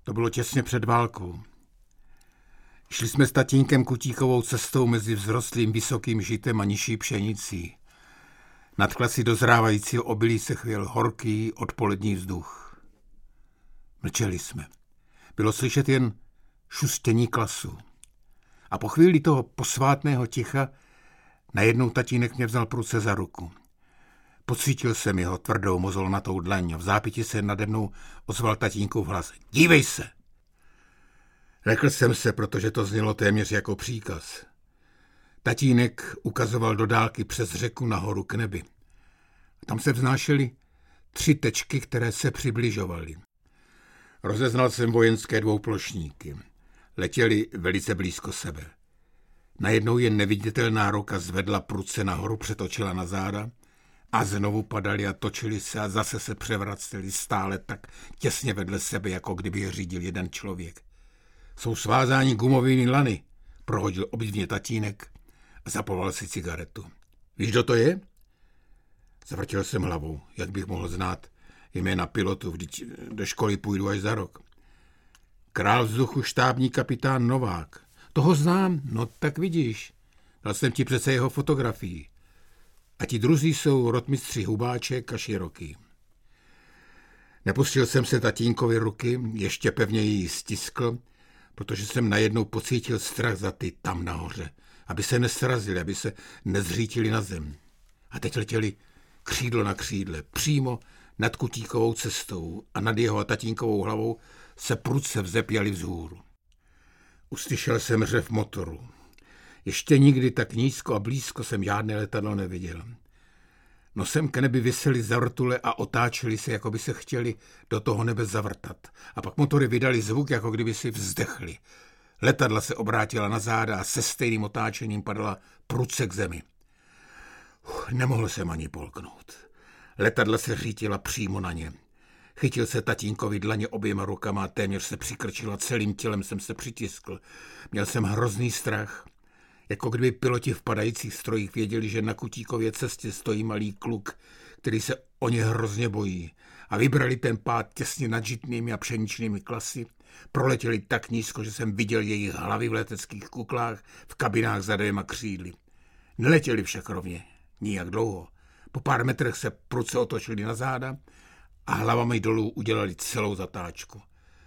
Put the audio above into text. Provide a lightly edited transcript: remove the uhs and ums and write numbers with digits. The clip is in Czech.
To bylo těsně před válkou. Šli jsme s tatínkem Kutíkovou cestou mezi vzrostlým vysokým žitem a nižší pšenicí. Nad klasy dozrávajícího obilí se chvěl horký odpolední vzduch. Mlčeli jsme. Bylo slyšet jen šustění klasu. A po chvíli toho posvátného ticha najednou tatínek mě vzal prudce za ruku. Pocítil jsem jeho tvrdou mozolnatou dlaň a v zápěti se nade mnou ozval tatínkův hlas. Dívej se! Lekl jsem se, protože to znělo téměř jako příkaz. Tatínek ukazoval do dálky přes řeku nahoru k nebi. Tam se vznášely 3 tečky, které se přibližovaly. Rozeznal jsem vojenské dvouplošníky. Letěli velice blízko sebe. Najednou jen neviditelná ruka zvedla prudce nahoru, přetočila na záda a znovu padali a točili se a zase se převraceli stále tak těsně vedle sebe, jako kdyby je řídil jeden člověk. Jsou svázáni gumovými lany, prohodil obdivně tatínek a zapoval si cigaretu. Víš, kdo to je? Zavrtěl jsem hlavou, jak bych mohl znát jména pilotů, vždyť do školy půjdu až za rok. Král vzduchu štábní kapitán Novák. Toho znám, no tak vidíš. Dal jsem ti přece jeho fotografii. A ti druzí jsou rotmistři Hubáček a Široký. Nepustil jsem se tatínkovi ruky, ještě pevněji ji stiskl, protože jsem najednou pocítil strach za ty tam nahoře, aby se nesrazili, aby se nezřítili na zem. A teď letěli křídlo na křídle, přímo nad Kutíkovou cestou a nad jeho a tatínkovou hlavou se prudce vzepěli vzhůru. Uslyšel jsem řev motoru. Ještě nikdy tak nízko a blízko jsem žádné letadlo neviděl. Nosem k nebi visely za vrtule a otáčeli se, jako by se chtěli do toho nebe zavrtat. A pak motory vydali zvuk, jako kdyby si vzdechli. Letadla se obrátila na záda a se stejným otáčením padala prudce k zemi. Nemohl jsem ani polknout. Letadla se řítila přímo na ně. Chytil se tatínkovi dlaně oběma rukama a téměř se přikrčila, celým tělem jsem se přitiskl. Měl jsem hrozný strach. Jako kdyby piloti v padajících strojích věděli, že na Kutíkově cestě stojí malý kluk, který se o ně hrozně bojí. A vybrali ten pád těsně nad žitnými a pšeničnými klasy. Proletěli tak nízko, že jsem viděl jejich hlavy v leteckých kuklách v kabinách za 2 křídly. Neletěli však rovně, nijak dlouho. Po pár metrech se prudce otočili na záda a hlavami dolů udělali celou zatáčku.